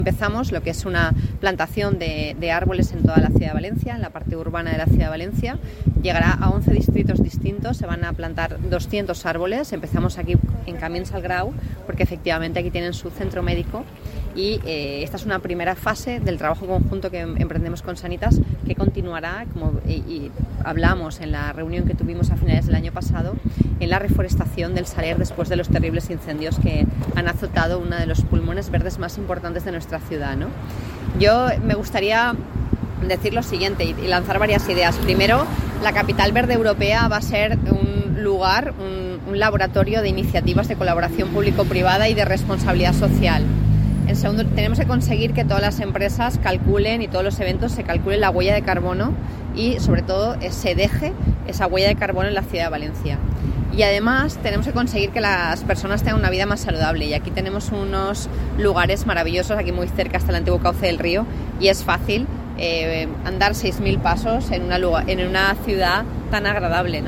Empezamos lo que es una plantación de árboles en toda la ciudad de Valencia, en la parte urbana de la ciudad de Valencia. Llegará a 11 distritos distintos, se van a plantar 200 árboles. Empezamos aquí en Camins al Grau, porque efectivamente aquí tienen su centro médico. Y esta es una primera fase del trabajo conjunto que emprendemos con Sanitas, que continuará, y hablamos en la reunión que tuvimos a finales del año pasado, en la reforestación del Saler después de los terribles incendios que han azotado uno de los pulmones verdes más importantes de nuestra ciudad, ¿no? Yo me gustaría decir lo siguiente y lanzar varias ideas. Primero, la Capital Verde Europea va a ser un lugar, un laboratorio de iniciativas de colaboración público-privada y de responsabilidad social. En segundo, tenemos que conseguir que todas las empresas calculen y todos los eventos se calculen la huella de carbono y, sobre todo, se deje esa huella de carbono en la ciudad de Valencia. Y además tenemos que conseguir que las personas tengan una vida más saludable. Y aquí tenemos unos lugares maravillosos, aquí muy cerca está el antiguo cauce del río, y es fácil andar 6.000 pasos en una ciudad tan agradable, ¿no?